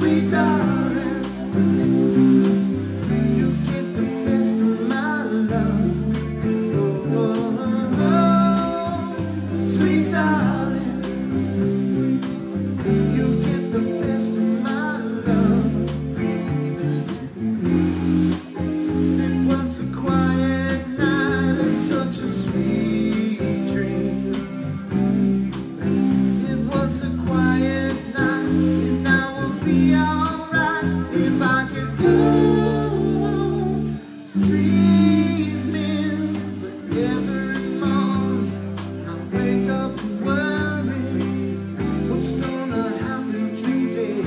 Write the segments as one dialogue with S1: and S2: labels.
S1: sweet darling, you get the best of my love. Oh, oh, oh, sweet darling, you get the best of my love. It was a quiet night and such a sweet dream. It was a quiet night, and I will be alright if I could go dreaming. But every morning I wake up and worry what's gonna happen today.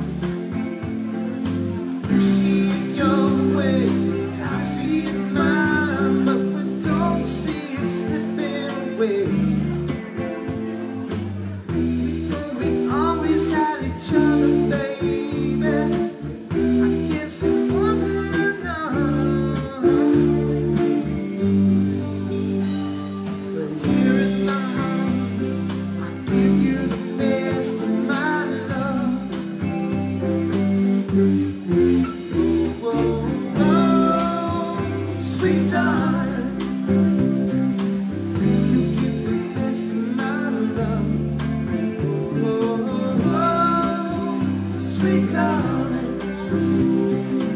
S1: You see it your way, I see it mine, but we don't see it slipping away. We always had each other, baby. I guess it wasn't enough. But here in my heart, I give you the best of my love. Oh, oh, oh, sweet darling, you give the best of my love. Oh, oh, oh, sweet darling,